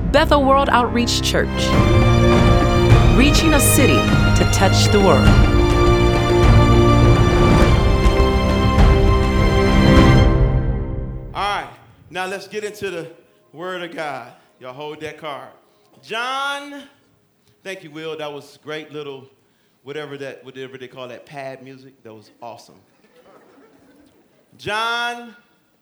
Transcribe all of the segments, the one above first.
Bethel World Outreach Church, reaching a city to touch the world. All right, now let's get into the Word of God. Y'all hold that card. John, thank you, Will. That was great little, whatever they call that pad music. That was awesome. John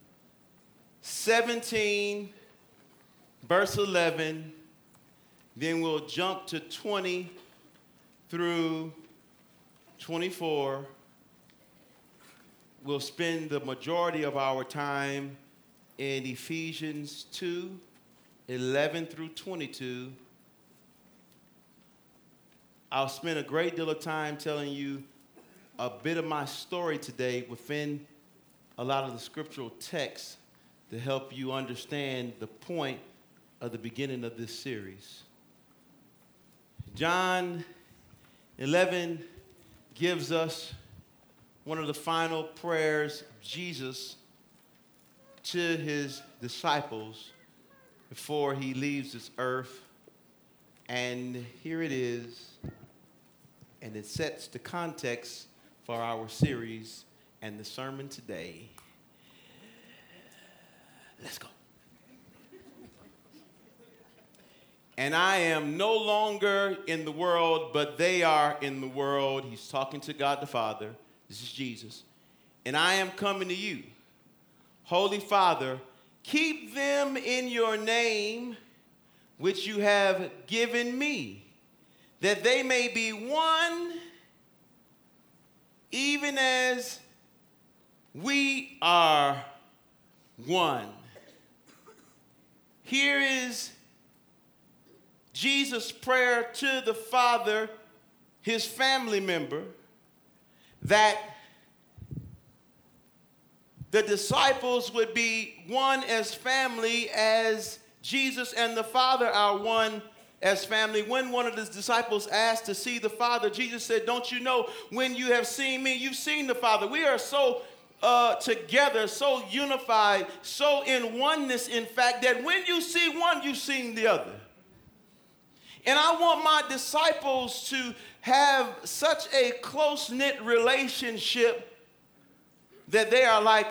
17, verse 11. Then we'll jump to 20 through 24. We'll spend the majority of our time in Ephesians 2, 11 through 22. I'll spend a great deal of time telling you a bit of my story today within a lot of the scriptural texts to help you understand the point of the beginning of this series. John 11 gives us one of the final prayers of Jesus to his disciples before he leaves this earth. And here it is, and it sets the context for our series and the sermon today. Let's go. And I am no longer in the world, but they are in the world. He's talking to God the Father. This is Jesus. And I am coming to you. Holy Father, keep them in your name, which you have given me, that they may be one, even as we are one. Here is Jesus' prayer to the Father, his family member, that the disciples would be one as family as Jesus and the Father are one as family. When one of the disciples asked to see the Father, Jesus said, don't you know when you have seen me, you've seen the Father. We are so together, so unified, so in oneness, in fact, that when you see one, you've seen the other. And I want my disciples to have such a close-knit relationship that they are like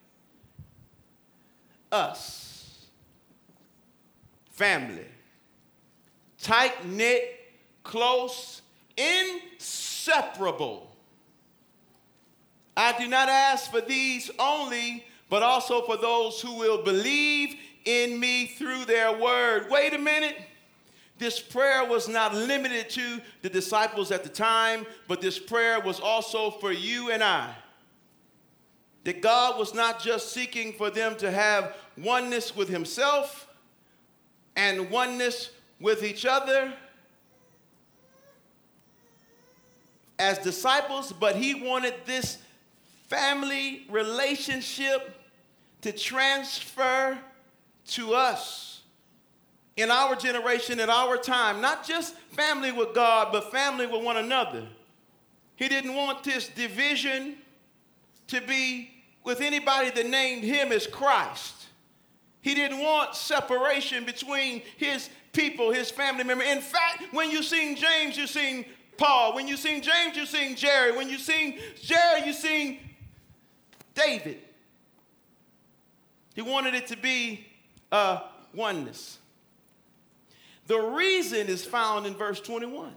us. Family. Tight-knit, close, inseparable. I do not ask for these only, but also for those who will believe in me through their word. Wait a minute. This prayer was not limited to the disciples at the time, but this prayer was also for you and I. That God was not just seeking for them to have oneness with himself and oneness with each other as disciples, but he wanted this family relationship to transfer to us. In our generation, in our time, not just family with God, but family with one another. He didn't want this division to be with anybody that named him as Christ. He didn't want separation between his people, his family member. In fact, when you sing James, you sing Paul. When you sing James, you sing Jerry. When you sing Jerry, you sing David. He wanted it to be oneness. The reason is found in verse 21.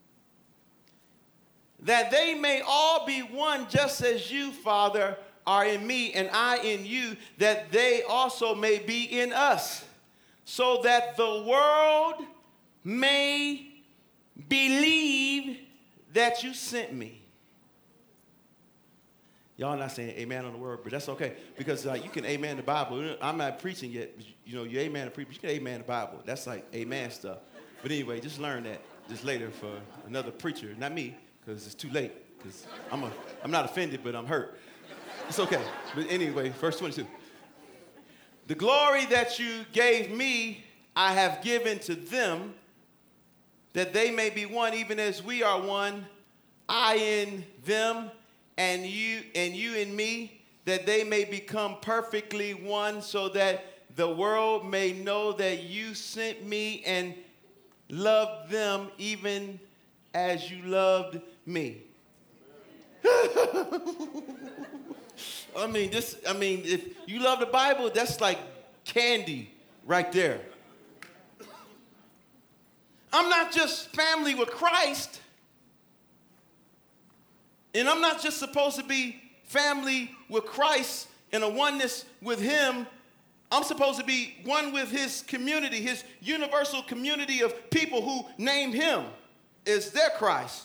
That they may all be one, just as you, Father, are in me and I in you, that they also may be in us, so that the world may believe that you sent me. Y'all not saying amen on the word, but that's okay, because you can amen the Bible. I'm not preaching yet, but you amen the preacher. You can amen the Bible. That's like amen stuff. But anyway, just learn that just later for another preacher, not me, because it's too late. Because I'm not offended, but I'm hurt. It's okay. But anyway, verse 22. The glory that you gave me, I have given to them, that they may be one, even as we are one. I in them, and you in me, that they may become perfectly one, so that the world may know that you sent me and loved them even as you loved me. If you love the Bible, that's like candy right there. I'm not just family with Christ, and I'm not just supposed to be family with Christ and a oneness with him. I'm supposed to be one with his community, his universal community of people who name him as their Christ.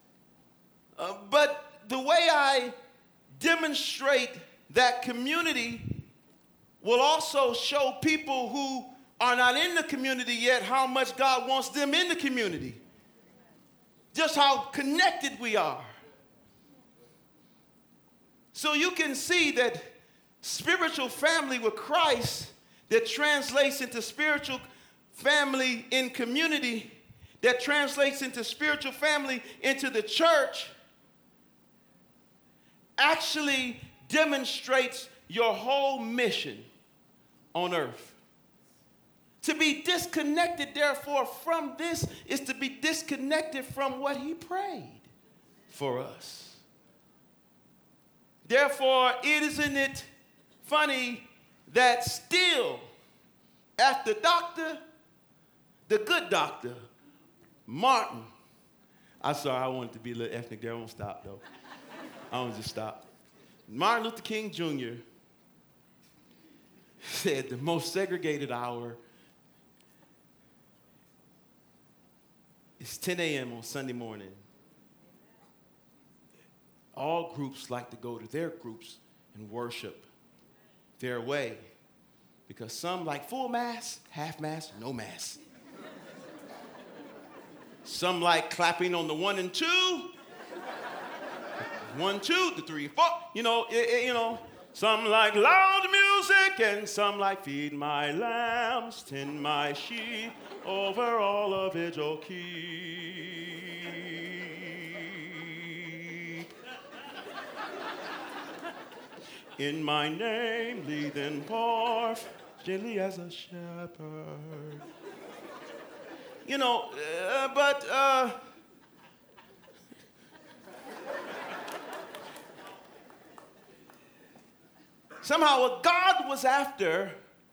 But the way I demonstrate that community will also show people who are not in the community yet how much God wants them in the community. Just how connected we are. So you can see that spiritual family with Christ that translates into spiritual family in community, that translates into spiritual family into the church, actually demonstrates your whole mission on earth. To be disconnected, therefore, from this is to be disconnected from what he prayed for us. Therefore, isn't it funny that still, after the good doctor, Martin, I'm sorry, I wanted to be a little ethnic there. I won't stop, though. I won't just stop. Martin Luther King Jr. said the most segregated hour is 10 a.m. on Sunday morning. All groups like to go to their groups and worship their way because some like full mass, half mass, no mass. Some like clapping on the 1 and 2. 1, 2, the 3, 4. Some like loud music and some like feed my lambs, tend my sheep, over all of it, oh keep. In my name, lead and forth, gently as a shepherd. Somehow what God was after,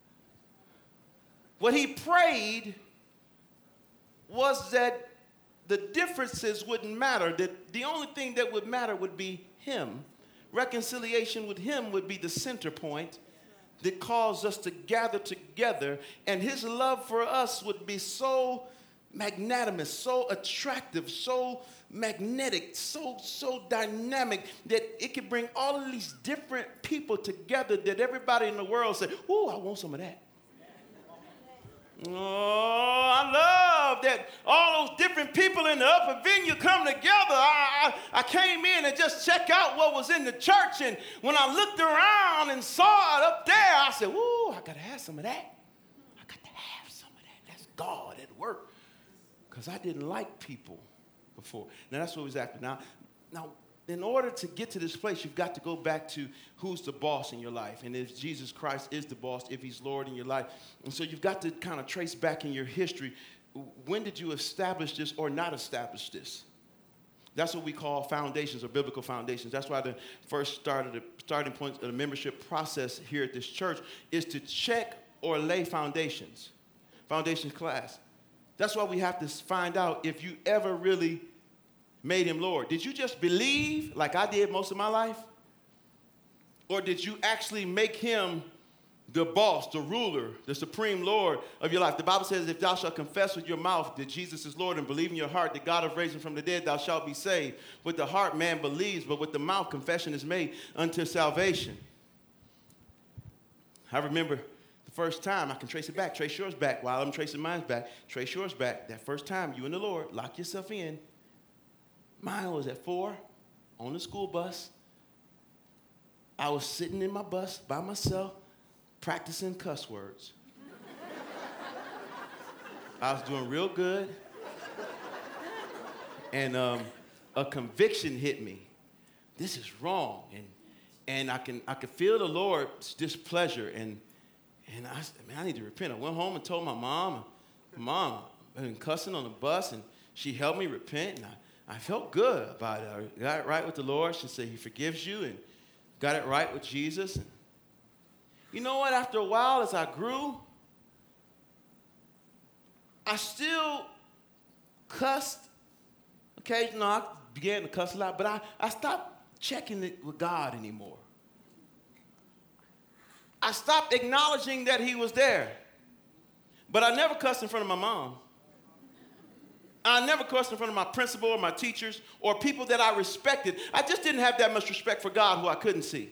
what he prayed was that the differences wouldn't matter, that the only thing that would matter would be him. Reconciliation with him would be the center point that caused us to gather together, and his love for us would be so magnanimous, so attractive, so magnetic, so dynamic that it could bring all of these different people together that everybody in the world said, ooh, I want some of that. Oh, I love that all those different people in the upper venue come together. I came in and just checked out what was in the church, and when I looked around and saw it up there, I said, ooh, I got to have some of that. I got to have some of that. That's God at work. Because I didn't like people before. Now, that's what he was after. Now, in order to get to this place, you've got to go back to who's the boss in your life. And if Jesus Christ is the boss, if he's Lord in your life. And so you've got to kind of trace back in your history. When did you establish this or not establish this? That's what we call foundations or biblical foundations. That's why the first starting point of the membership process here at this church is to check or lay foundations. Foundations class. That's why we have to find out if you ever really made him Lord. Did you just believe like I did most of my life? Or did you actually make him the boss, the ruler, the supreme Lord of your life? The Bible says, if thou shalt confess with your mouth that Jesus is Lord and believe in your heart that God hath raised him from the dead, thou shalt be saved. With the heart man believes, but with the mouth confession is made unto salvation. I remember the first time, I can trace it back. Trace yours back while I'm tracing mine back. Trace yours back. That first time, you and the Lord, lock yourself in. Mine was at 4 on the school bus. I was sitting in my bus by myself, practicing cuss words. I was doing real good. And a conviction hit me. This is wrong. And I could feel the Lord's displeasure. And And I said, man, I need to repent. I went home and told my mom. Mom, I've been cussing on the bus, and she helped me repent, and I felt good about it. I got it right with the Lord. She said he forgives you, and got it right with Jesus. And you know what? After a while, as I grew, I still cussed. Occasionally, I began to cuss a lot, but I stopped checking it with God anymore. I stopped acknowledging that he was there. But I never cussed in front of my mom. I never cussed in front of my principal or my teachers or people that I respected. I just didn't have that much respect for God who I couldn't see.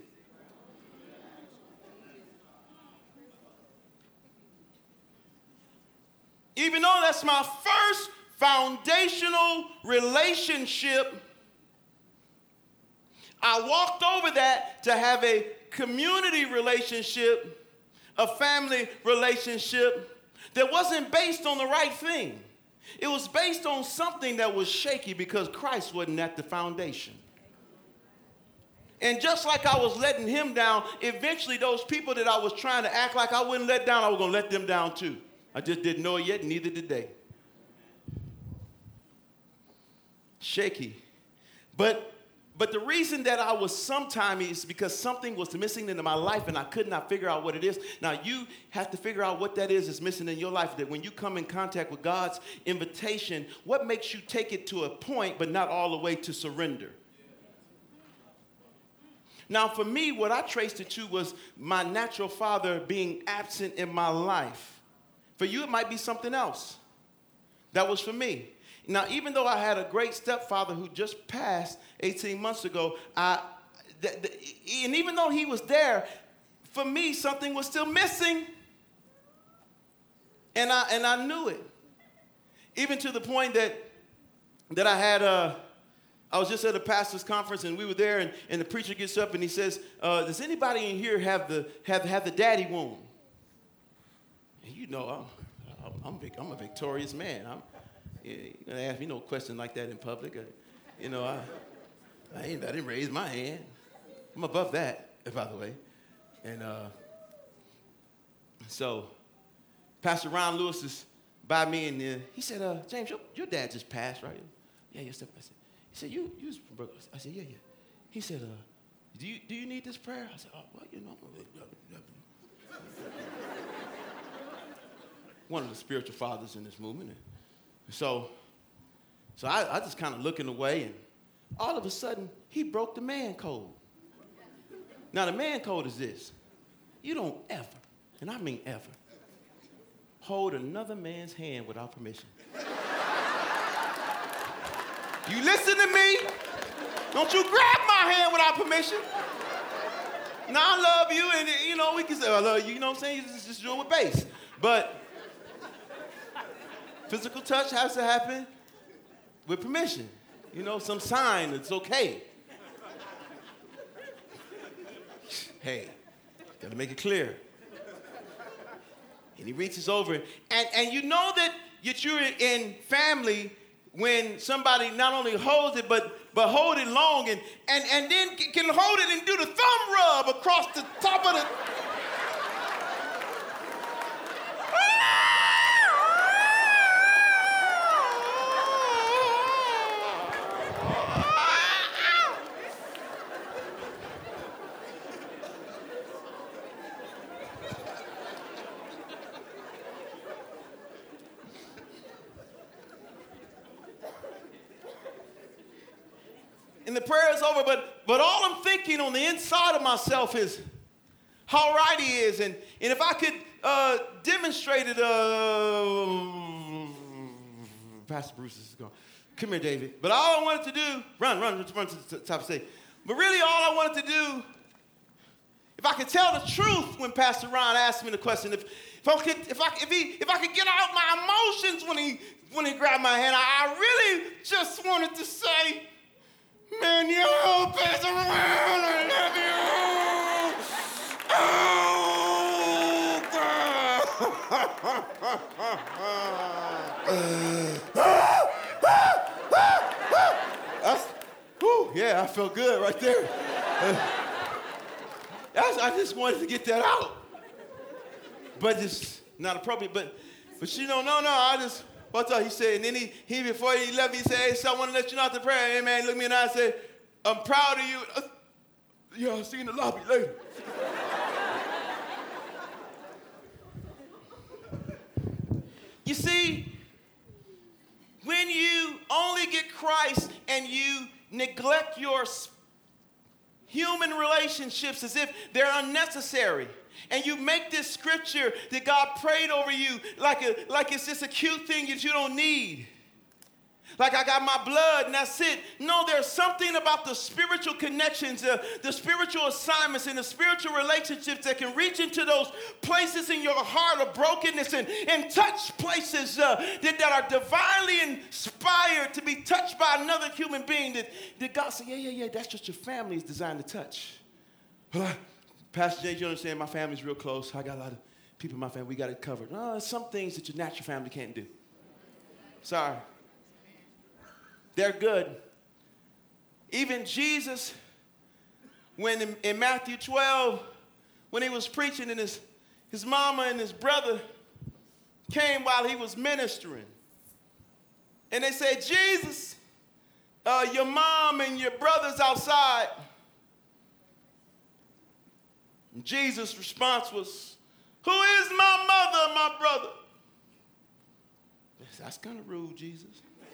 Even though that's my first foundational relationship, I walked over that to have a community relationship, a family relationship that wasn't based on the right thing. It was based on something that was shaky because Christ wasn't at the foundation. And just like I was letting him down, eventually those people that I was trying to act like I wouldn't let down, I was going to let them down too. I just didn't know it yet, neither did they. Shaky. But the reason that I was sometimes is because something was missing in my life and I could not figure out what it is. Now, you have to figure out what that is missing in your life, that when you come in contact with God's invitation, what makes you take it to a point but not all the way to surrender? Now, for me, what I traced it to was my natural father being absent in my life. For you, it might be something else. That was for me. Now, even though I had a great stepfather who just passed 18 months ago, and even though he was there, for me, something was still missing. And I knew it. Even to the point that I had I was just at a pastor's conference, and we were there, and the preacher gets up and he says, does anybody in here have the daddy wound? And you know, I'm a victorious man. You're going to ask me no question like that in public. I didn't raise my hand. I'm above that, by the way. And so Pastor Ron Lewis is by me, and he said, James, your dad just passed, right? Yeah, your step. He said, you was from Brooklyn. I said, yeah. He said, do you need this prayer? I said, oh, well, you know. One of the spiritual fathers in this movement. So I just kind of looking away, and all of a sudden, he broke the man code. Now, the man code is this. You don't ever, and I mean ever, hold another man's hand without permission. You listen to me? Don't you grab my hand without permission. Now, I love you, and, we can say, I love you, you know what I'm saying? Just do it with bass. But physical touch has to happen with permission. Some sign it's okay. Hey, gotta make it clear. And he reaches over, and you know that you're in family when somebody not only holds it, but hold it long, and then can hold it and do the thumb rub across the top of the... And the prayer is over, but all I'm thinking on the inside of myself is how right he is. And if I could demonstrate it, Pastor Bruce is going, come here, David. But all I wanted to do, run to the top of the stage. But really all I wanted to do, if I could tell the truth when Pastor Ron asked me the question, if I could get out my emotions when he grabbed my hand, I really just wanted to say, man, your hope is around. I love you. Oh, yeah, I felt good right there. I just wanted to get that out. But it's not appropriate. But she don't know. No, I just, what's up? He said, and then he before he left, he said, hey, so I want to let you know how to pray. Hey, man, look me in the eye and say, I'm proud of you. Yeah, I'll see you in the lobby later. You see, when you only get Christ and you neglect your human relationships as if they're unnecessary, and you make this scripture that God prayed over you like it's just a cute thing that you don't need. Like I got my blood and that's it. No, there's something about the spiritual connections, the spiritual assignments and the spiritual relationships that can reach into those places in your heart of brokenness and touch places that are divinely inspired to be touched by another human being that God said, yeah, that's just your family is designed to touch. Pastor James, you understand, my family's real close. I got a lot of people in my family. We got it covered. Some things that your natural family can't do. Sorry. They're good. Even Jesus, when in Matthew 12, when he was preaching and his mama and his brother came while he was ministering. And they said, Jesus, your mom and your brother's outside. And Jesus' response was, who is my mother and my brother? That's kind of rude, Jesus.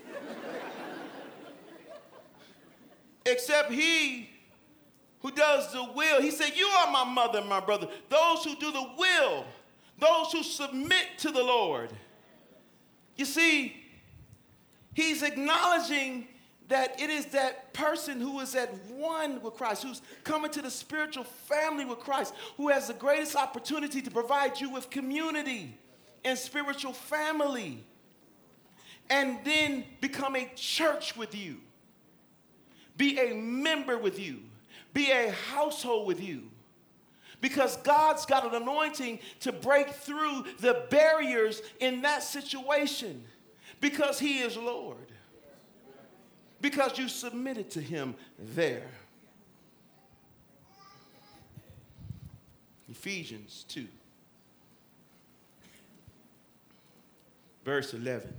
Except he who does the will. He said, you are my mother and my brother. Those who do the will, those who submit to the Lord. You see, he's acknowledging that it is that person who is at one with Christ, who's coming to the spiritual family with Christ, who has the greatest opportunity to provide you with community and spiritual family, and then become a church with you. Be a member with you. Be a household with you. Because God's got an anointing to break through the barriers in that situation. Because he is Lord. Because you submitted to him there. Ephesians 2. Verse 11.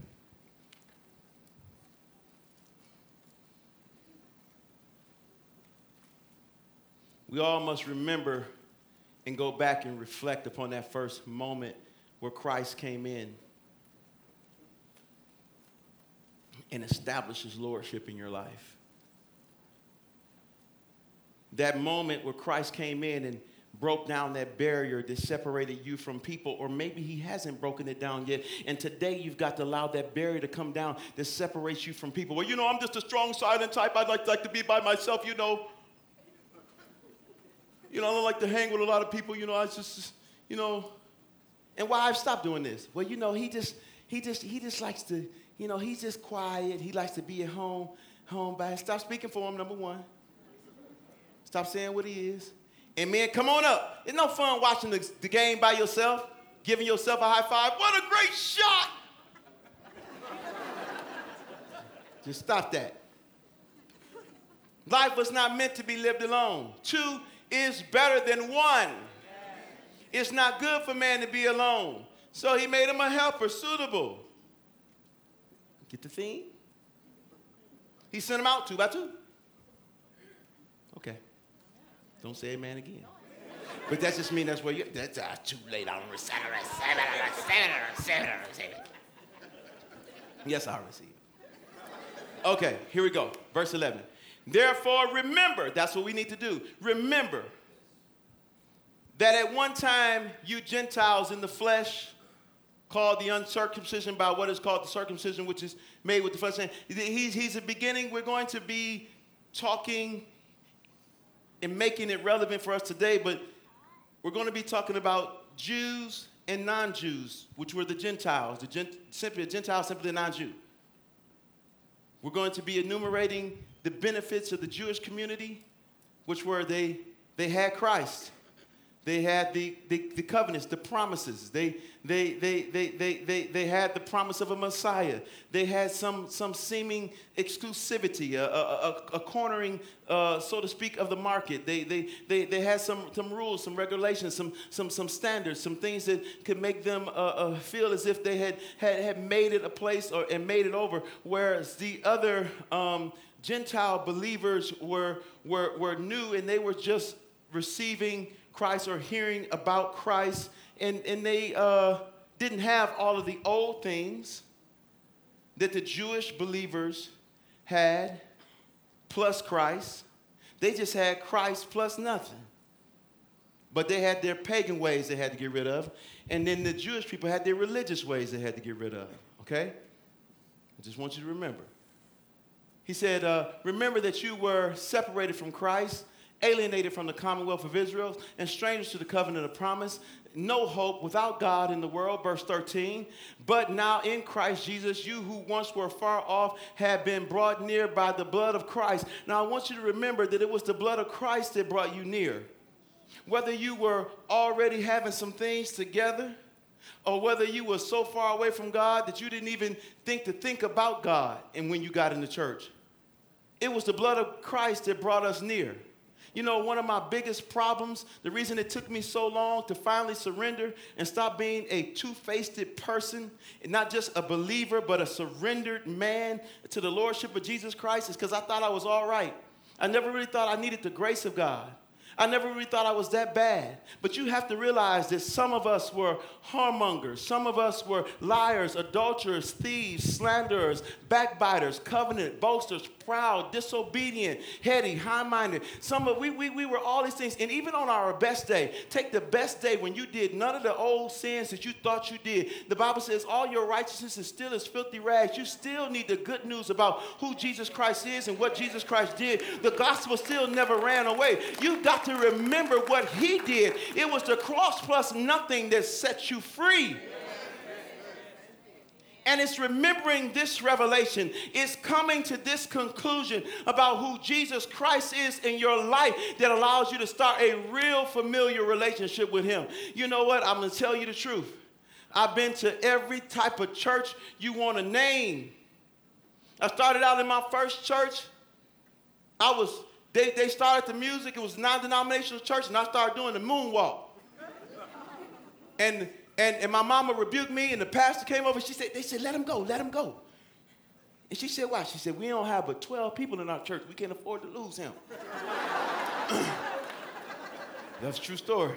We all must remember and go back and reflect upon that first moment where Christ came in and established his lordship in your life. That moment where Christ came in and broke down that barrier that separated you from people, or maybe he hasn't broken it down yet, and today you've got to allow that barrier to come down that separates you from people. Well, I'm just a strong, silent type. I'd like to be by myself, I don't like to hang with a lot of people, I just, and why I've stopped doing this? Well, he just likes to, he's just quiet. He likes to be at home by. Stop speaking for him, number one. Stop saying what he is. And man, come on up. It's no fun watching the game by yourself, giving yourself a high five. What a great shot! Just stop that. Life was not meant to be lived alone. Two is better than one. It's not good for man to be alone. So he made him a helper suitable. Get the theme? He sent him out 2 by 2. Okay. Don't say amen again. But that just means that's where that's too late. I don't receive it. Yes, I receive it. Okay, here we go. Verse 11. Therefore, remember, that's what we need to do. Remember that at one time you Gentiles in the flesh, called the uncircumcision by what is called the circumcision, which is made with the flesh. He's the beginning. We're going to be talking and making it relevant for us today, but we're going to be talking about Jews and non-Jews, which were the Gentiles. Simply a Gentile, simply a non-Jew. We're going to be enumerating the benefits of the Jewish community, which were they had Christ. They had the covenants, the promises. They had the promise of a Messiah. They had some seeming exclusivity, a cornering, so to speak, of the market. They had some rules, some regulations, some standards, some things that could make them feel as if they had made it a place and made it over. Whereas the other Gentile believers were new, and they were just receiving Christ or hearing about Christ, and they didn't have all of the old things that the Jewish believers had plus Christ. They just had Christ plus nothing. But they had their pagan ways they had to get rid of, and then the Jewish people had their religious ways they had to get rid of, okay? I just want you to remember. He said, remember that you were separated from Christ, alienated from the commonwealth of Israel, and strangers to the covenant of promise, no hope, without God in the world, verse 13. But now in Christ Jesus, you who once were far off have been brought near by the blood of Christ. Now I want you to remember that it was the blood of Christ that brought you near. Whether you were already having some things together, or whether you were so far away from God that you didn't even think about God and when you got into church. It was the blood of Christ that brought us near. You know, one of my biggest problems, the reason it took me so long to finally surrender and stop being a two-faced person, and not just a believer, but a surrendered man to the lordship of Jesus Christ, is because I thought I was all right. I never really thought I needed the grace of God. I never really thought I was that bad. But you have to realize that some of us were whoremongers. Some of us were liars, adulterers, thieves, slanderers, backbiters, covenant, boasters, proud, disobedient, heady, high-minded. We were all these things. And even on our best day, take the best day when you did none of the old sins that you thought you did. The Bible says all your righteousness is still as filthy rags. You still need the good news about who Jesus Christ is and what Jesus Christ did. The gospel still never ran away. You've got to remember what he did. It was the cross plus nothing that set you free. And it's remembering this revelation. It's coming to this conclusion about who Jesus Christ is in your life that allows you to start a real familiar relationship with him. You know what? I'm going to tell you the truth. I've been to every type of church you want to name. I started out in my first church. They started the music. It was a non-denominational church, and I started doing the moonwalk. And my mama rebuked me, and the pastor came over. They said, let him go, let him go. And she said, why? She said, we don't have but 12 people in our church. We can't afford to lose him. That's a true story.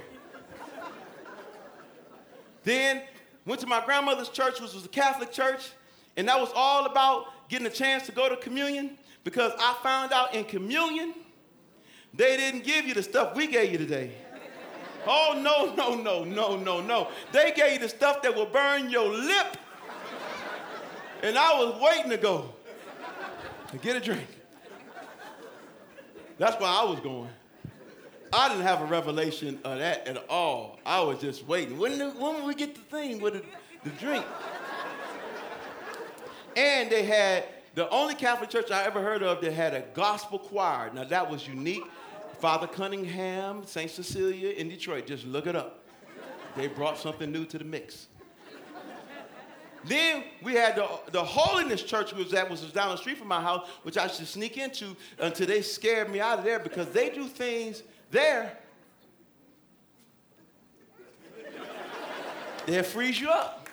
Then went to my grandmother's church, which was a Catholic church, and that was all about getting a chance to go to communion, because I found out in communion, they didn't give you the stuff we gave you today. Oh, no. They gave you the stuff that will burn your lip. And I was waiting to go to get a drink. That's why I was going. I didn't have a revelation of that at all. I was just waiting. When will we get the thing with the drink? And they had the only Catholic church I ever heard of that had a gospel choir. Now, that was unique. Father Cunningham, St. Cecilia in Detroit. Just look it up. They brought something new to the mix. Then we had the Holiness Church, which was down the street from my house, which I should sneak into until they scared me out of there, because they do things there. They'll freeze you up.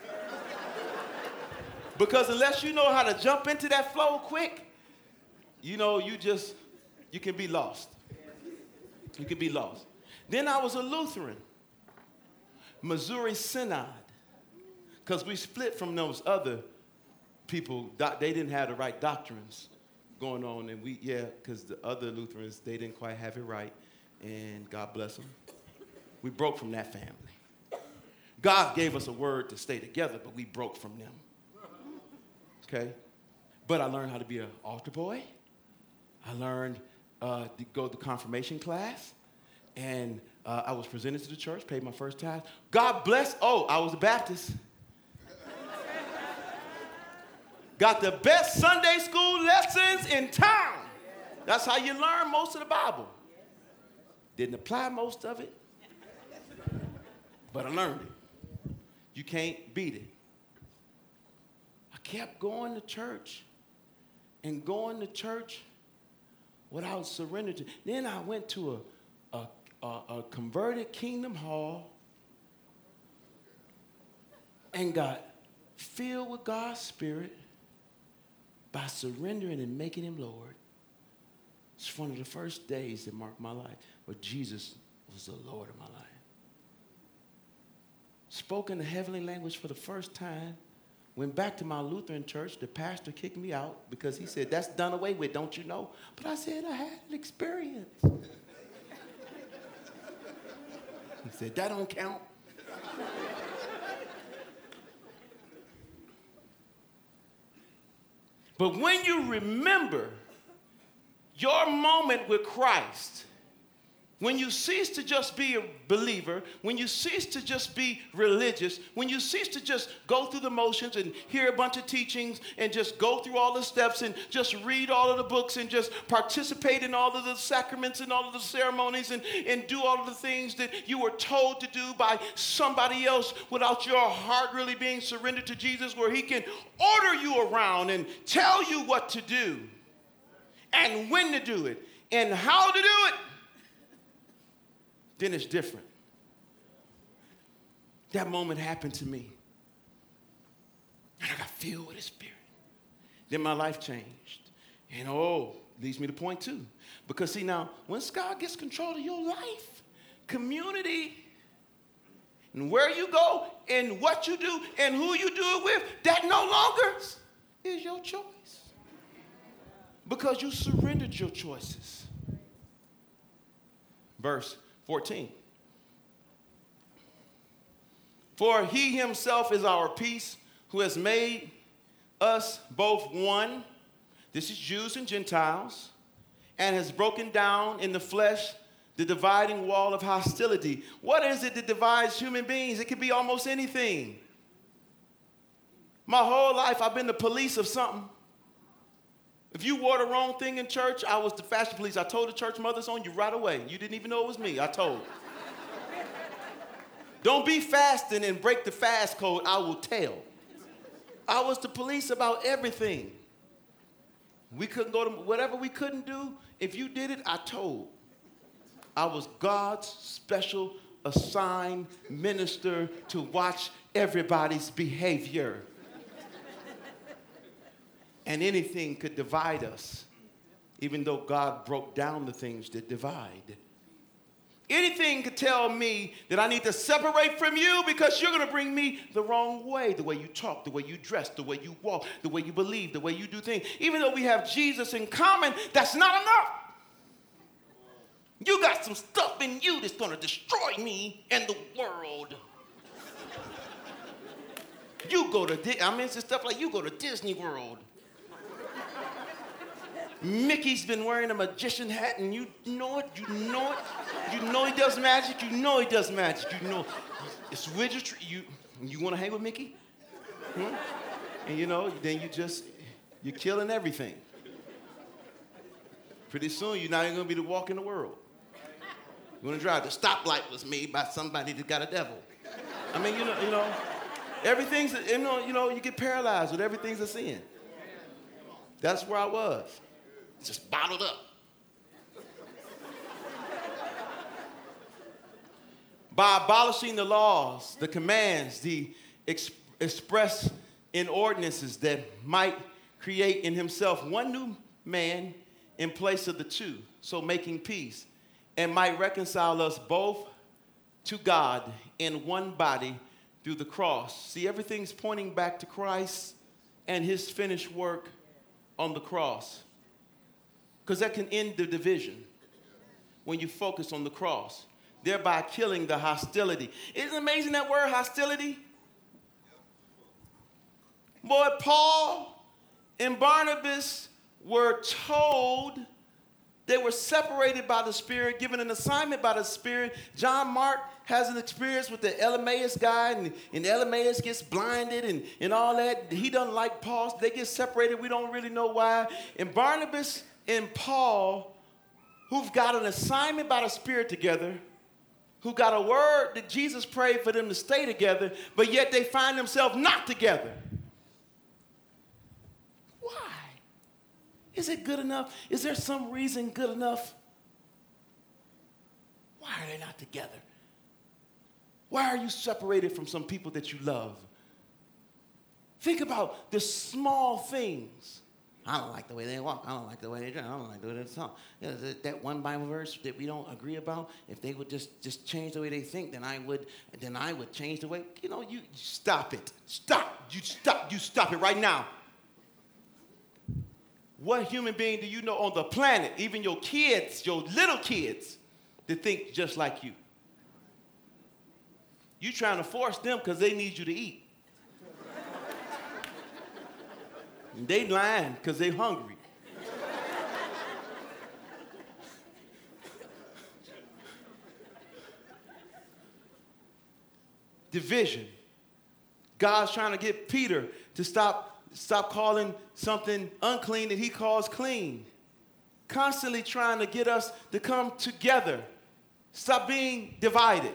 Because unless you know how to jump into that flow quick, you can be lost. You can be lost. Then I was a Lutheran, Missouri Synod, because we split from those other people. They didn't have the right doctrines going on, and because the other Lutherans, they didn't quite have it right, and God bless them. We broke from that family. God gave us a word to stay together, but we broke from them. Okay? But I learned how to be an altar boy. I learned to go to confirmation class, and I was presented to the church, paid my first tithe. God bless. Oh, I was a Baptist. Got the best Sunday school lessons in town. That's how you learn most of the Bible. Didn't apply most of it. But I learned it. You can't beat it. I kept going to church and going to church without surrendering. Then I went to a converted Kingdom Hall and got filled with God's Spirit by surrendering and making him Lord. It's one of the first days that marked my life where Jesus was the Lord of my life. Spoke in the heavenly language for the first time. Went back to my Lutheran church. The pastor kicked me out because he said, that's done away with, don't you know? But I said, I had an experience. He said, that don't count. But when you remember your moment with Christ, when you cease to just be a believer, when you cease to just be religious, when you cease to just go through the motions and hear a bunch of teachings and just go through all the steps and just read all of the books and just participate in all of the sacraments and all of the ceremonies and do all of the things that you were told to do by somebody else without your heart really being surrendered to Jesus, where he can order you around and tell you what to do and when to do it and how to do it, then it's different. That moment happened to me. And I got filled with his Spirit. Then my life changed. And leads me to point two. Because see now, once God gets control of your life, community, and where you go, and what you do, and who you do it with, that no longer is your choice. Because you surrendered your choices. Verse 14. For he himself is our peace, who has made us both one. This is Jews and Gentiles, and has broken down in the flesh the dividing wall of hostility. What is it that divides human beings? It could be almost anything. My whole life I've been the police of something. If you wore the wrong thing in church, I was the fashion police. I told the church mothers on you right away. You didn't even know it was me. I told. Don't be fasting and break the fast code. I will tell. I was the police about everything. We couldn't go to whatever we couldn't do. If you did it, I told. I was God's special assigned minister to watch everybody's behavior. And anything could divide us, even though God broke down the things that divide. Anything could tell me that I need to separate from you because you're going to bring me the wrong way. The way you talk, the way you dress, the way you walk, the way you believe, the way you do things. Even though we have Jesus in common, that's not enough. You got some stuff in you that's going to destroy me and the world. You go to, it's stuff like you go to Disney World. Mickey's been wearing a magician hat, and you know it. You know he does magic. You know he does magic. You know it's wizardry. You want to hang with Mickey? And then you're killing everything. Pretty soon, you're not even going to be the walk in the world. You're going to drive. The stoplight was made by somebody that got a devil. Everything's, you get paralyzed with everything's a sin. That's where I was. Just bottled up. By abolishing the laws, the commands, the express in ordinances that might create in himself one new man in place of the two, so making peace, and might reconcile us both to God in one body through the cross. See, everything's pointing back to Christ and his finished work on the cross. Because that can end the division when you focus on the cross, thereby killing the hostility. Isn't it amazing that word, hostility? Boy, Paul and Barnabas were told they were separated by the Spirit, given an assignment by the Spirit. John Mark has an experience with the Emmaus guy, and Emmaus gets blinded and all that. He doesn't like Paul. They get separated. We don't really know why. And Barnabas and Paul, who've got an assignment by the Spirit together, who got a word that Jesus prayed for them to stay together, but yet they find themselves not together. Why? Is it good enough? Is there some reason good enough? Why are they not together? Why are you separated from some people that you love? Think about the small things. I don't like the way they walk. I don't like the way they dress. I don't like the way they talk. You know, that one Bible verse that we don't agree about, if they would just change the way they think, then I would change the way. You know, you stop it. Stop. You stop it right now. What human being do you know on the planet, even your kids, your little kids, that think just like you? You trying to force them because they need you to eat. They lying because they hungry. Division. God's trying to get Peter to stop calling something unclean that he calls clean. Constantly trying to get us to come together. Stop being divided.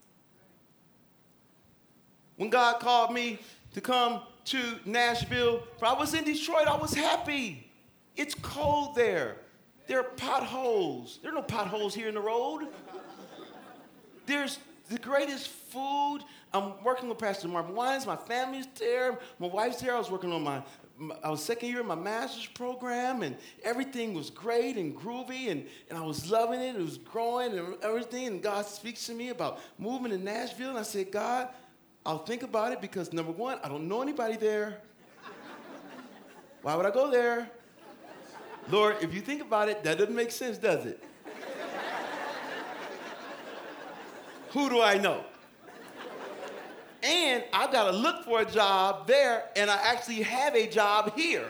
When God called me to come to Nashville, I was in Detroit, I was happy. It's cold there. There are potholes. There are no potholes here in the road. There's the greatest food. I'm working with Pastor Marvin Wines. My family's there. My wife's there. I was working on I was second year in my master's program, and everything was great and groovy, and I was loving it. It was growing and everything, and God speaks to me about moving to Nashville, and I said, God, I'll think about it because, number one, I don't know anybody there. Why would I go there? Lord, if you think about it, that doesn't make sense, does it? Who do I know? And I've got to look for a job there, and I actually have a job here.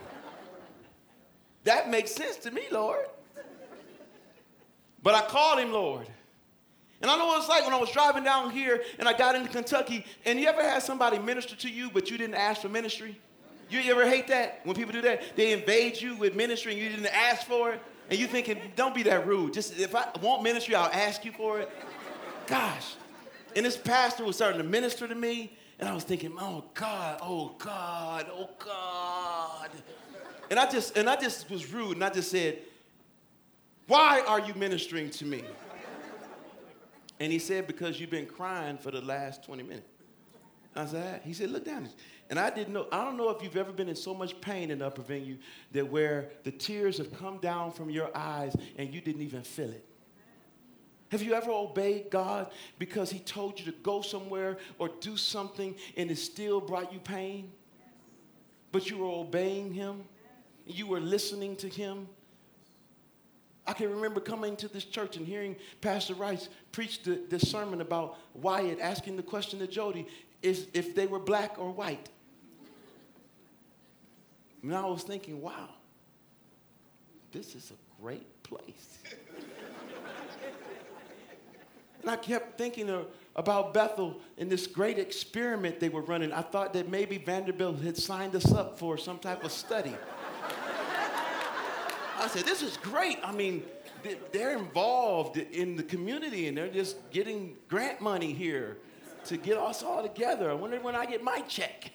That makes sense to me, Lord. But I called him Lord. And I know what it's like when I was driving down here and I got into Kentucky, and you ever had somebody minister to you, but you didn't ask for ministry? You ever hate that when people do that? They invade you with ministry and you didn't ask for it, and you thinking, don't be that rude. Just if I want ministry, I'll ask you for it. Gosh. And this pastor was starting to minister to me, and I was thinking, oh God, oh God, oh God. And I just was rude, and I just said, why are you ministering to me? And he said, because you've been crying for the last 20 minutes. I said, he said, look down. And I don't know if you've ever been in so much pain in Upper Venue that where the tears have come down from your eyes and you didn't even feel it. Have you ever obeyed God because he told you to go somewhere or do something and it still brought you pain? But you were obeying him. You were listening to him. I can remember coming to this church and hearing Pastor Rice preach this sermon about Wyatt asking the question to Jody if they were black or white. And I was thinking, wow, this is a great place. And I kept thinking about Bethel and this great experiment they were running. I thought that maybe Vanderbilt had signed us up for some type of study. I said, this is great. I mean, they're involved in the community, and they're just getting grant money here to get us all together. I wonder when I get my check.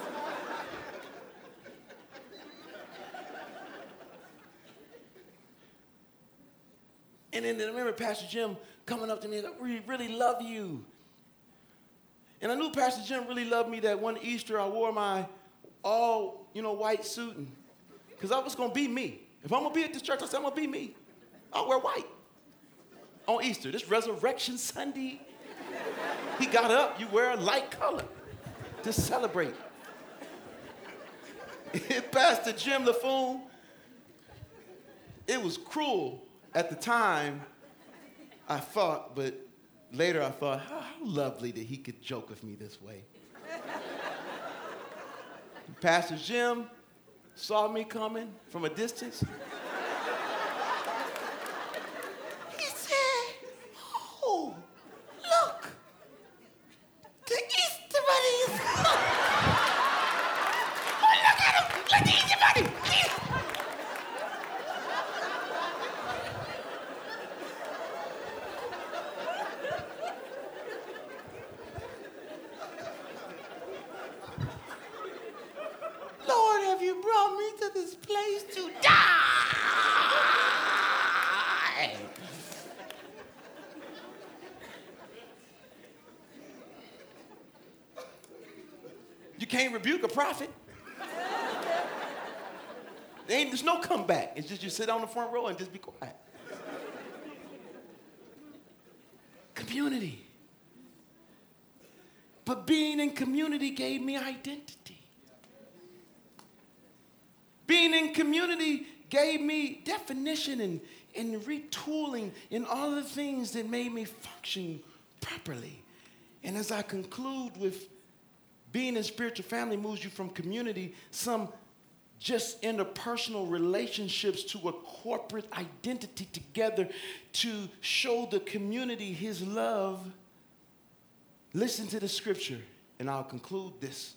And then I remember Pastor Jim coming up to me and we really love you. And I knew Pastor Jim really loved me that one Easter I wore my all, white suit, because I was going to be me. If I'm going to be at this church, I said, I'm going to be me. I'll wear white on Easter. This Resurrection Sunday, he got up, you wear a light color to celebrate. Pastor Jim LaFoon, it was cruel at the time, I thought, but later I thought, how lovely that he could joke with me this way. Pastor Jim saw me coming from a distance. He said, oh, look, the Easter Bunny is coming. Oh, look at him, look, the Easter Bunny. to this place to die. You can't rebuke a prophet. There's no comeback. It's just you sit on the front row and just be quiet. Community. But being in community gave me identity. Being in community gave me definition and retooling and all the things that made me function properly. And as I conclude with being in spiritual family moves you from community, some just interpersonal relationships, to a corporate identity together to show the community his love. Listen to the scripture, and I'll conclude this.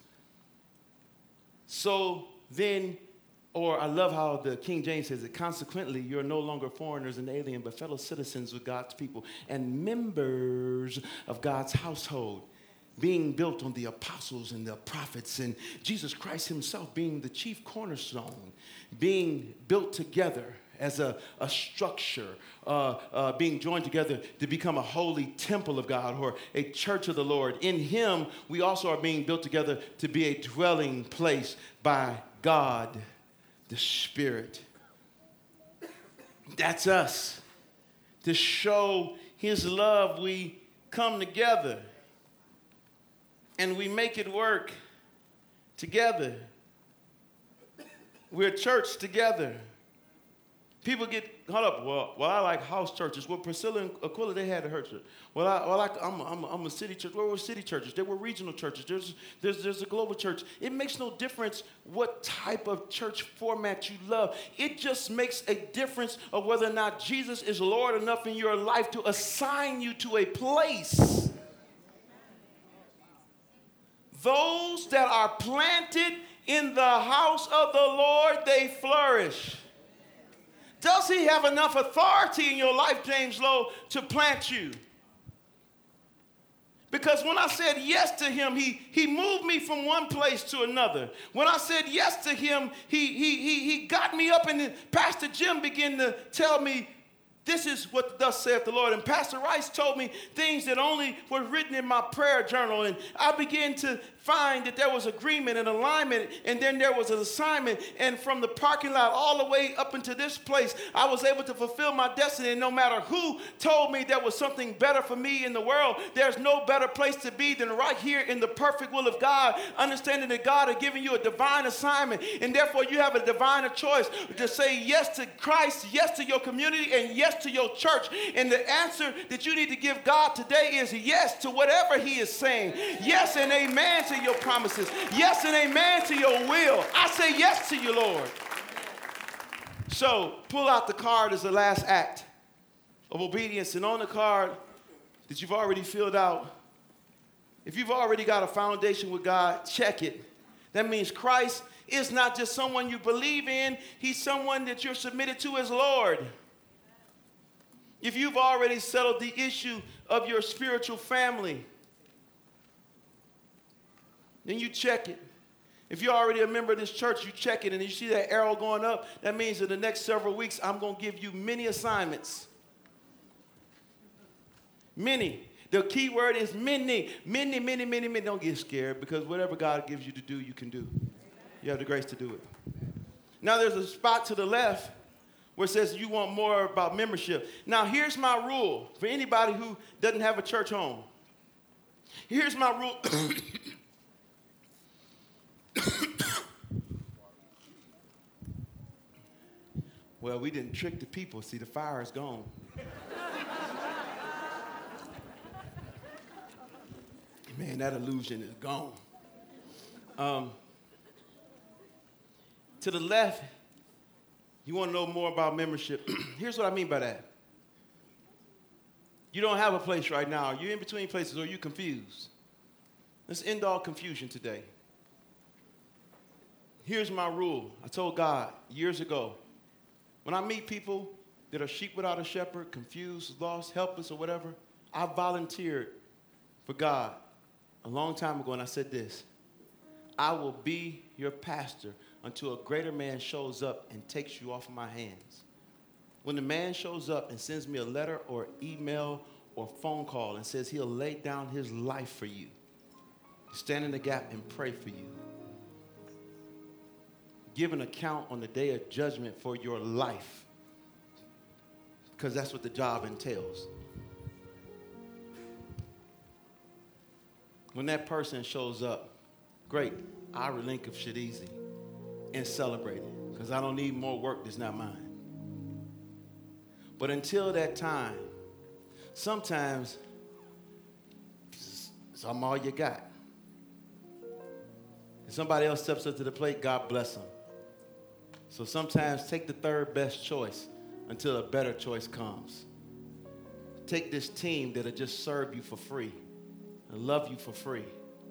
So then, or I love how the King James says it, consequently, you're no longer foreigners and alien, but fellow citizens with God's people and members of God's household, being built on the apostles and the prophets and Jesus Christ himself being the chief cornerstone, being built together as a structure, being joined together to become a holy temple of God or a church of the Lord. In him, we also are being built together to be a dwelling place by God, the Spirit. That's us. To show his love, we come together and we make it work together. We're a church together. People get caught up. Well, I like house churches. Well, Priscilla and Aquila, they had a church. I'm a city church. Well, we're city churches. There were regional churches. There's a global church. It makes no difference what type of church format you love. It just makes a difference of whether or not Jesus is Lord enough in your life to assign you to a place. Those that are planted in the house of the Lord, they flourish. Does he have enough authority in your life, James Lowe, to plant you? Because when I said yes to him, he moved me from one place to another. When I said yes to him, he got me up, and then Pastor Jim began to tell me, this is what thus saith the Lord. And Pastor Rice told me things that only were written in my prayer journal. And I began to find that there was agreement and alignment, and then there was an assignment. And from the parking lot all the way up into this place, I was able to fulfill my destiny. And no matter who told me there was something better for me in the world, there's no better place to be than right here in the perfect will of God, understanding that God has given you a divine assignment. And therefore, you have a divine choice to say yes to Christ, yes to your community, and yes to your church. And the answer that you need to give God today is yes to whatever he is saying. Yes and amen to your promises. Yes and amen to your will. I say yes to you, Lord. So pull out the card as the last act of obedience. And on the card that you've already filled out, if you've already got a foundation with God, check it. That means Christ is not just someone you believe in. He's someone that you're submitted to as Lord. If you've already settled the issue of your spiritual family, then you check it. If you're already a member of this church, you check it, and you see that arrow going up, that means in the next several weeks, I'm going to give you many assignments. Many. The key word is many. Many, many, many, many. Don't get scared, because whatever God gives you to do, you can do. You have the grace to do it. Now there's a spot to the left where it says you want more about membership. Now here's my rule for anybody who doesn't have a church home. Here's my rule. Well, we didn't trick the people. See, the fire is gone. Man, that illusion is gone. To the left, you want to know more about membership. Here's what I mean by that. You don't have a place right now. You're in between places, or you're confused. Let's end all confusion today. Here's my rule. I told God years ago, when I meet people that are sheep without a shepherd, confused, lost, helpless, or whatever, I volunteered for God a long time ago, and I said this. I will be your pastor until a greater man shows up and takes you off my hands. When the man shows up and sends me a letter or email or phone call and says he'll lay down his life for you, stand in the gap and pray for you, give an account on the day of judgment for your life, because that's what the job entails. When that person shows up, great, I relinquish it easy and celebrate it, because I don't need more work that's not mine. But until that time, sometimes I'm all you got. If somebody else steps up to the plate, God bless them. So sometimes take the third best choice until a better choice comes. Take this team that'll just serve you for free and love you for free.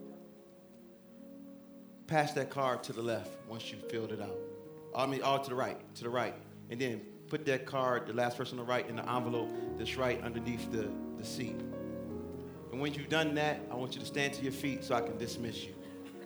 Pass that card to the left once you filled it out. To the right. And then put that card, the last person on the right, in the envelope that's right underneath the seat. And when you've done that, I want you to stand to your feet so I can dismiss you.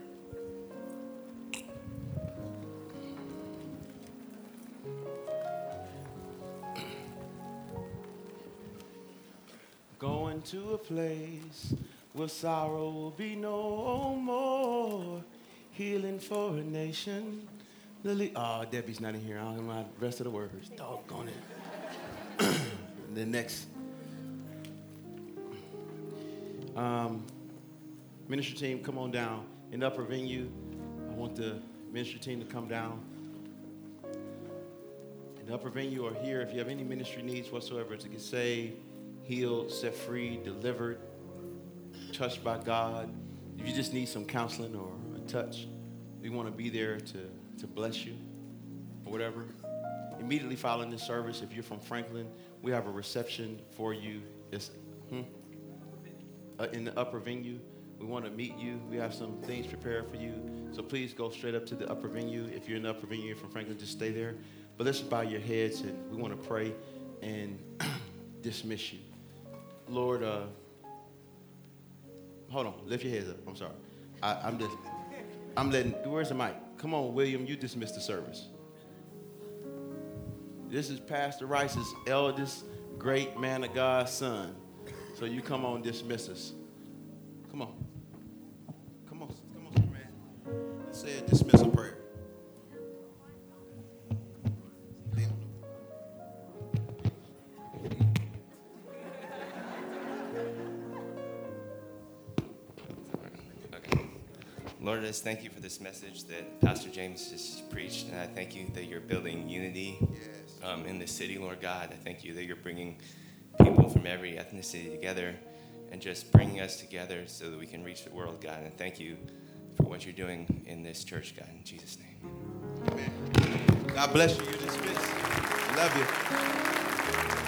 Going to a place where sorrow will be no more. Healing for a nation. Oh, Debbie's not in here. I don't know the rest of the words. Doggone it. The next. Ministry team, come on down. In the upper venue, I want the ministry team to come down. In the upper venue or here, if you have any ministry needs whatsoever to get saved, healed, set free, delivered, touched by God. If you just need some counseling or a touch, we want to be there to bless you or whatever. Immediately following this service, if you're from Franklin, we have a reception for you. It's in the upper venue. We want to meet you. We have some things prepared for you. So please go straight up to the upper venue. If you're in the upper venue, you're from Franklin, just stay there. But let's bow your heads and we want to pray and dismiss you. Lord, hold on, lift your heads up. I'm sorry. Where's the mic? Come on, William, you dismiss the service. This is Pastor Rice's eldest great man of God's son. So you come on, dismiss us. Come on, man. Let's say a dismissal prayer. Lord, I just thank you for this message that Pastor James just preached, and I thank you that you're building unity in the city, Lord God. I thank you that you're bringing people from every ethnicity together and just bringing us together so that we can reach the world, God. And thank you for what you're doing in this church, God, in Jesus' name. Amen. God bless you. You're dismissed. Love you.